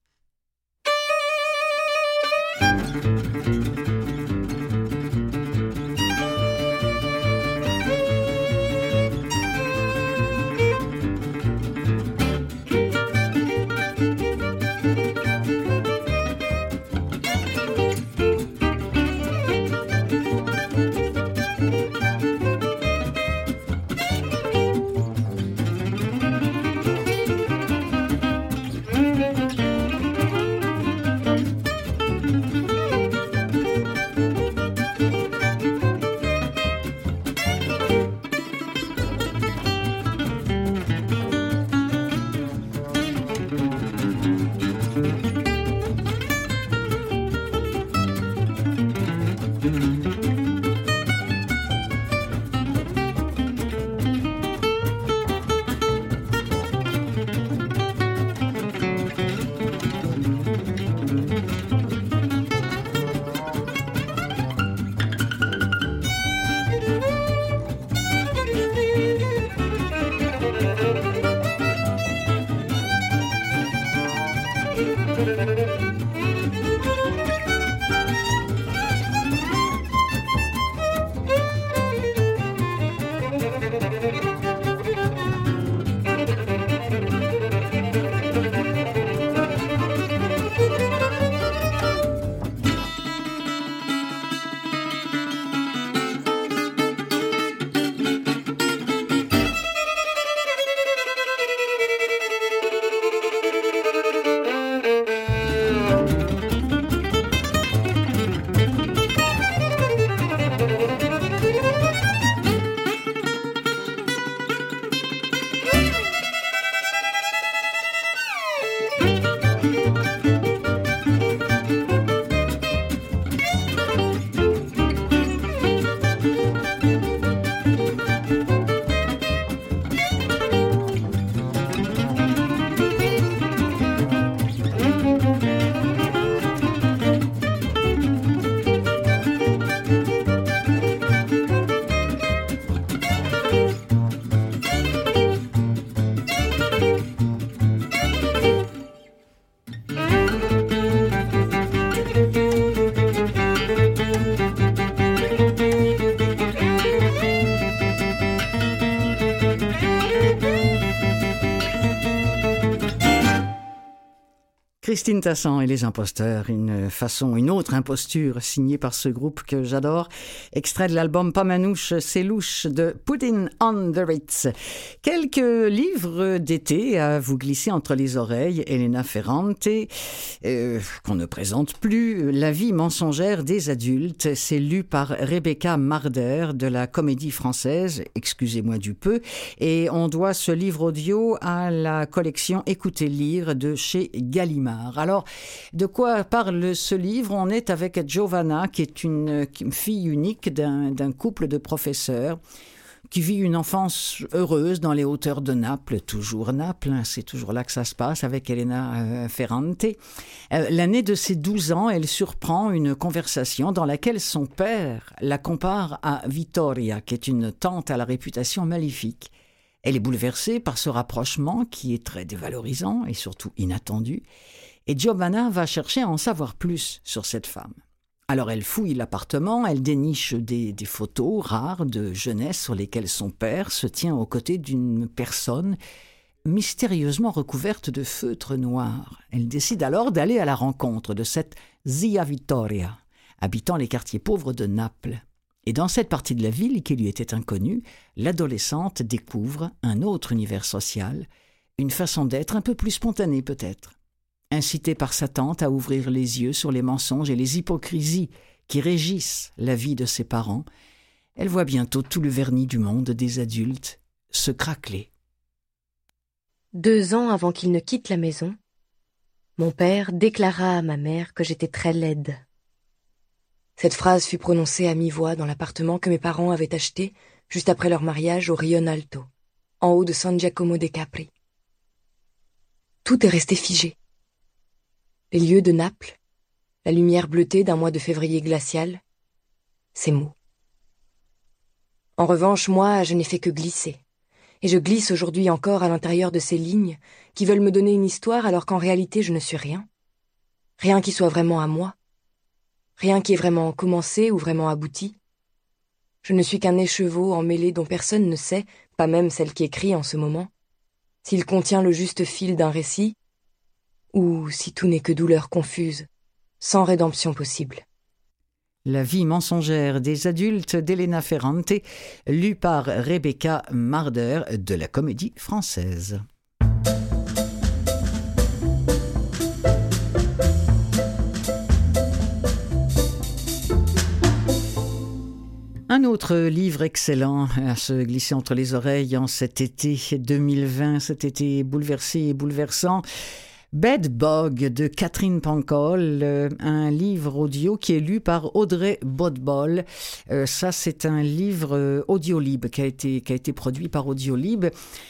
Christine Tassan et les imposteurs, une autre imposture signée par ce groupe que j'adore. Extrait de l'album Pas Manouche, c'est louche de Pudding on the Ritz. Quelques livres d'été à vous glisser entre les oreilles. Elena Ferrante, qu'on ne présente plus. La vie mensongère des adultes, c'est lu par Rebecca Marder de la Comédie Française, excusez-moi du peu. Et on doit ce livre audio à la collection Écoutez lire de chez Gallimard. Alors, de quoi parle ce livre? On est avec Giovanna, qui est une fille unique d'un couple de professeurs qui vit une enfance heureuse dans les hauteurs de Naples, toujours Naples, hein, c'est toujours là que ça se passe avec Elena Ferrante. L'année de ses 12 ans, elle surprend une conversation dans laquelle son père la compare à Vittoria, qui est une tante à la réputation maléfique. Elle est bouleversée par ce rapprochement qui est très dévalorisant et surtout inattendu. Et Giovanna va chercher à en savoir plus sur cette femme. Alors elle fouille l'appartement, elle déniche des photos rares de jeunesse sur lesquelles son père se tient aux côtés d'une personne mystérieusement recouverte de feutre noir. Elle décide alors d'aller à la rencontre de cette Zia Vittoria, habitant les quartiers pauvres de Naples. Et dans cette partie de la ville qui lui était inconnue, l'adolescente découvre un autre univers social, une façon d'être un peu plus spontanée peut-être. Incitée par sa tante à ouvrir les yeux sur les mensonges et les hypocrisies qui régissent la vie de ses parents, elle voit bientôt tout le vernis du monde des adultes se craqueler. 2 ans avant qu'il ne quitte la maison, mon père déclara à ma mère que j'étais très laide. Cette phrase fut prononcée à mi-voix dans l'appartement que mes parents avaient acheté juste après leur mariage au Rione Alto, en haut de San Giacomo dei Capri. Tout est resté figé. Les lieux de Naples, la lumière bleutée d'un mois de février glacial, ces mots. En revanche, moi, je n'ai fait que glisser. Et je glisse aujourd'hui encore à l'intérieur de ces lignes qui veulent me donner une histoire alors qu'en réalité je ne suis rien. Rien qui soit vraiment à moi. Rien qui ait vraiment commencé ou vraiment abouti. Je ne suis qu'un écheveau emmêlé dont personne ne sait, pas même celle qui écrit en ce moment, s'il contient le juste fil d'un récit, ou si tout n'est que douleur confuse, sans rédemption possible. La vie mensongère des adultes d'Elena Ferrante, lue par Rebecca Marder de la Comédie Française. Un autre livre excellent à se glisser entre les oreilles en cet été 2020, cet été bouleversé et bouleversant. Bedbug de Catherine Pancol, un livre audio qui est lu par Audrey Bodbol. Ça, c'est un livre Audiolib qui a été produit par Audiolib.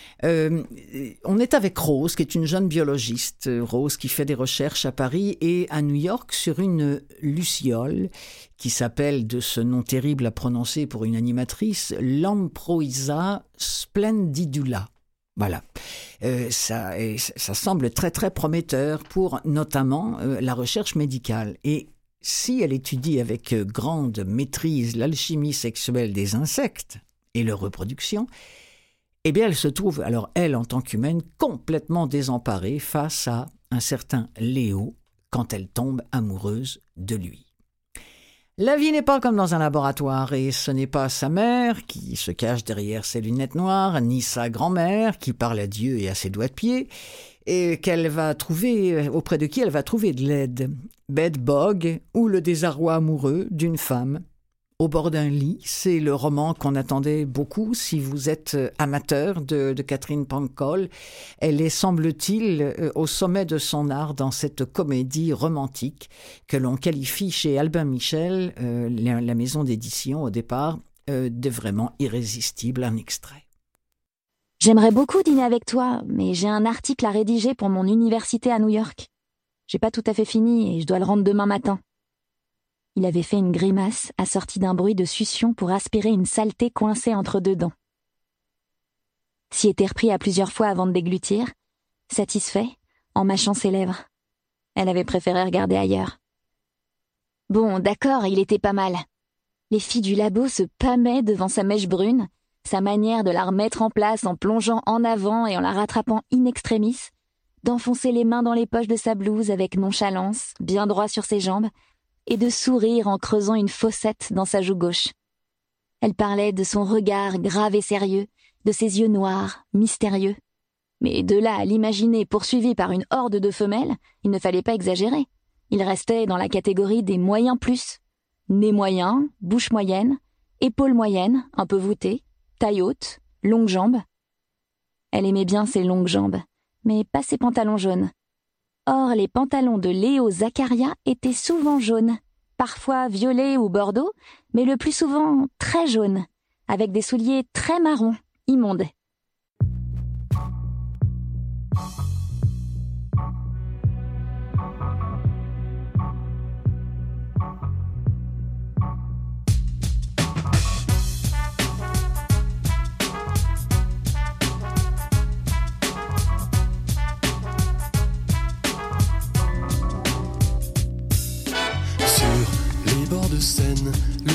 On est avec Rose, qui est une jeune biologiste. Rose qui fait des recherches à Paris et à New York sur une luciole qui s'appelle, de ce nom terrible à prononcer pour une animatrice, Lamproisa splendidula. Voilà, ça semble très très prometteur pour notamment la recherche médicale. Et si elle étudie avec grande maîtrise l'alchimie sexuelle des insectes et leur reproduction, eh bien elle se trouve, alors elle en tant qu'humaine, complètement désemparée face à un certain Léo quand elle tombe amoureuse de lui. La vie n'est pas comme dans un laboratoire et ce n'est pas sa mère qui se cache derrière ses lunettes noires, ni sa grand-mère qui parle à Dieu et à ses doigts de pied, et auprès de qui elle va trouver de l'aide. Bedbug ou le désarroi amoureux d'une femme. Au bord d'un lit, c'est le roman qu'on attendait beaucoup si vous êtes amateur de Catherine Pancol. Elle est, semble-t-il, au sommet de son art dans cette comédie romantique que l'on qualifie chez Albin Michel, la maison d'édition au départ, de vraiment irrésistible, un extrait. J'aimerais beaucoup dîner avec toi, mais j'ai un article à rédiger pour mon université à New York. J'ai pas tout à fait fini et je dois le rendre demain matin. Il avait fait une grimace assortie d'un bruit de succion pour aspirer une saleté coincée entre 2 dents. S'y était repris à plusieurs fois avant de déglutir, satisfait, en mâchant ses lèvres. Elle avait préféré regarder ailleurs. Bon, d'accord, il était pas mal. Les filles du labo se pâmaient devant sa mèche brune, sa manière de la remettre en place en plongeant en avant et en la rattrapant in extremis, d'enfoncer les mains dans les poches de sa blouse avec nonchalance, bien droit sur ses jambes, et de sourire en creusant une fossette dans sa joue gauche. Elle parlait de son regard grave et sérieux, de ses yeux noirs, mystérieux. Mais de là à l'imaginer poursuivi par une horde de femelles, il ne fallait pas exagérer. Il restait dans la catégorie des moyens plus. Nez moyen, bouche moyenne, épaules moyennes, un peu voûtées, taille haute, longues jambes. Elle aimait bien ses longues jambes, mais pas ses pantalons jaunes. Or, les pantalons de Léo Zaccaria étaient souvent jaunes, parfois violets ou bordeaux, mais le plus souvent très jaunes, avec des souliers très marrons, immondes.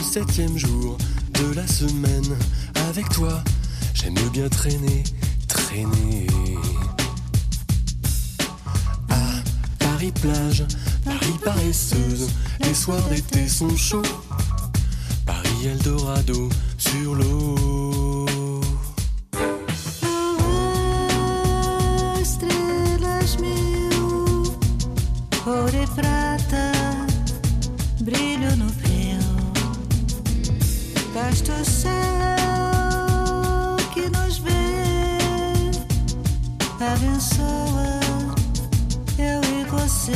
7e jour de la semaine. Avec toi, j'aime bien traîner. À Paris plage, Paris paresseuse, les soirs d'été sont chauds. Paris Eldorado sur l'eau. Estrelas mil, ouro e prata, brilho no breu. Vasto céu que nos vê, abençoa eu e você.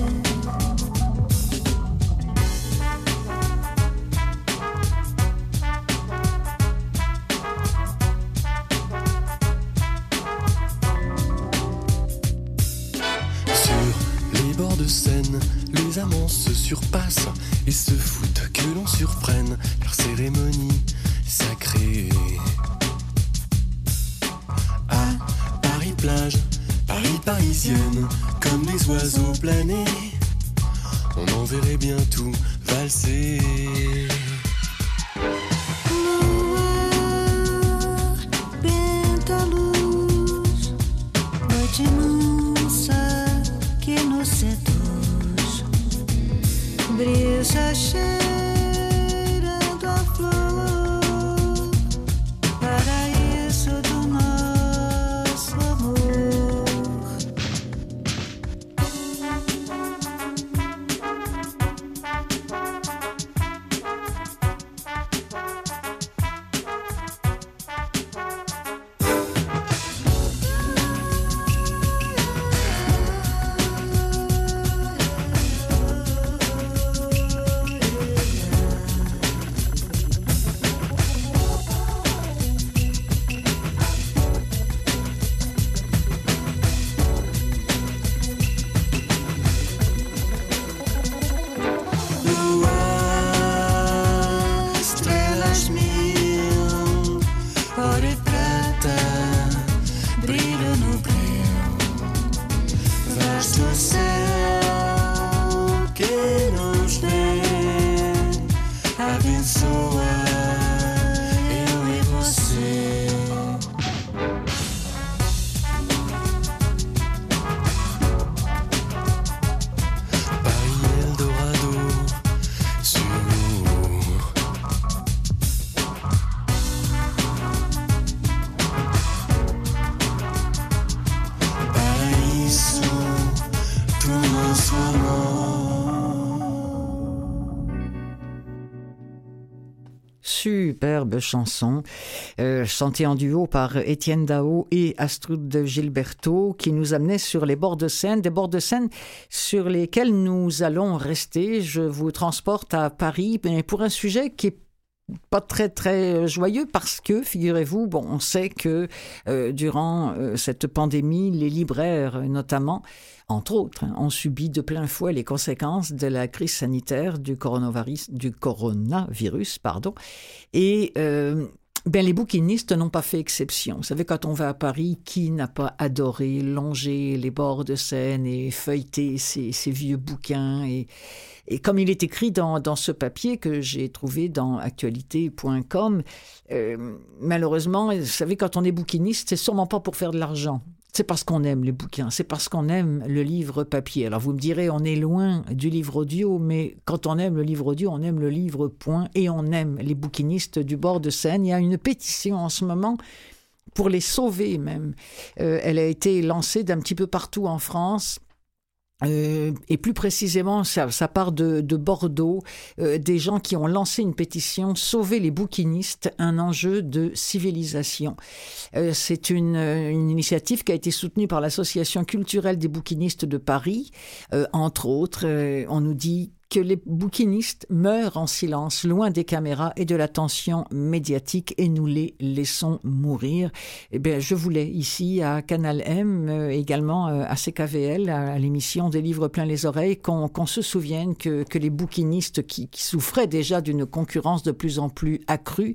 Seine, les amants se surpassent et se foutent que l'on surprenne leur cérémonie sacrée. À Paris plage, Paris parisienne, comme des oiseaux planés, on en verrait bien tout valser. Luar, benta a luz, noite mansa que nos seduz, brisa cheirando a flor, paraíso do nosso amor. Superbe chanson, chantée en duo par Étienne Dao et Astrud Gilberto, qui nous amenait sur les bords de Seine, des bords de Seine sur lesquels nous allons rester. Je vous transporte à Paris, mais pour un sujet qui est pas très très joyeux parce que, figurez-vous, on sait que durant cette pandémie, les libraires notamment, entre autres, ont subi de plein fouet les conséquences de la crise sanitaire du coronavirus, et les bouquinistes n'ont pas fait exception. Vous savez, quand on va à Paris, qui n'a pas adoré longer les bords de Seine et feuilleter ces vieux bouquins et comme il est écrit dans ce papier que j'ai trouvé dans actualité.com, malheureusement, vous savez, quand on est bouquiniste, c'est sûrement pas pour faire de l'argent. C'est parce qu'on aime les bouquins, c'est parce qu'on aime le livre papier. Alors vous me direz, on est loin du livre audio, mais quand on aime le livre audio, on aime le livre point, et on aime les bouquinistes du bord de Seine. Il y a une pétition en ce moment pour les sauver même. Elle a été lancée d'un petit peu partout en France. Et plus précisément, ça part de Bordeaux, des gens qui ont lancé une pétition « Sauver les bouquinistes, un enjeu de civilisation ». C'est une initiative qui a été soutenue par l'Association culturelle des bouquinistes de Paris. Entre autres, on nous dit que les bouquinistes meurent en silence, loin des caméras et de l'attention médiatique, et nous les laissons mourir. Eh bien, je voulais ici à Canal M, également à CKVL, à l'émission des livres plein les oreilles, qu'on se souvienne que les bouquinistes qui souffraient déjà d'une concurrence de plus en plus accrue,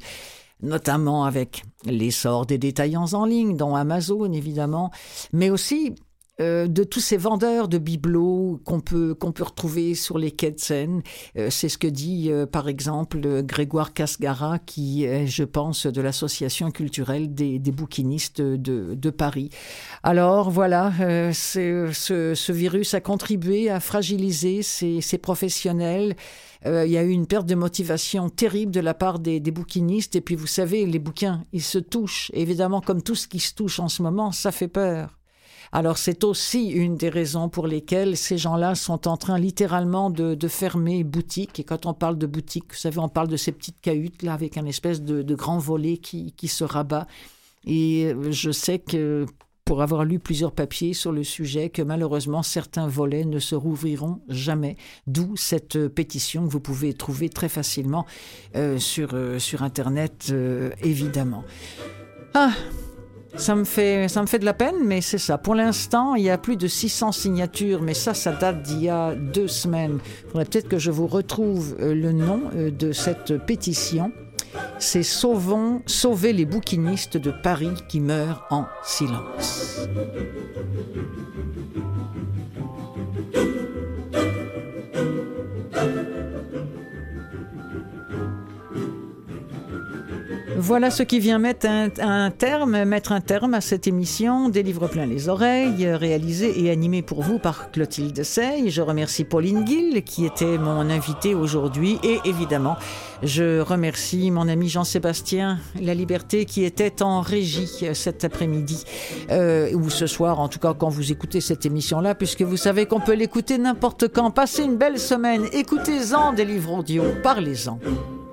notamment avec l'essor des détaillants en ligne, dont Amazon évidemment, mais aussi de tous ces vendeurs de bibelots qu'on peut retrouver sur les quais de Seine. C'est ce que dit, par exemple, Grégoire Casgara, qui est, je pense, de l'association culturelle des bouquinistes de Paris. Alors, voilà, ce virus a contribué à fragiliser ces professionnels. Il y a eu une perte de motivation terrible de la part des bouquinistes. Et puis, vous savez, les bouquins, ils se touchent. Évidemment, comme tout ce qui se touche en ce moment, ça fait peur. Alors, c'est aussi une des raisons pour lesquelles ces gens-là sont en train littéralement de fermer boutique. Et quand on parle de boutique, vous savez, on parle de ces petites cahutes là avec un espèce de grand volet qui se rabat. Et je sais que, pour avoir lu plusieurs papiers sur le sujet, que malheureusement certains volets ne se rouvriront jamais. D'où cette pétition que vous pouvez trouver très facilement sur Internet, évidemment. Ça me fait de la peine, mais c'est ça. Pour l'instant, il y a plus de 600 signatures, mais ça date d'il y a 2 semaines. Il faudrait peut-être que je vous retrouve le nom de cette pétition. C'est Sauvez les bouquinistes de Paris qui meurent en silence. Voilà ce qui vient mettre un terme à cette émission des livres plein les oreilles, réalisée et animée pour vous par Clotilde Sey. Je remercie Pauline Guil qui était mon invitée aujourd'hui et évidemment je remercie mon ami Jean-Sébastien Laliberté qui était en régie cet après-midi ou ce soir, en tout cas quand vous écoutez cette émission-là, puisque vous savez qu'on peut l'écouter n'importe quand. Passez une belle semaine, écoutez-en des livres audio, parlez-en.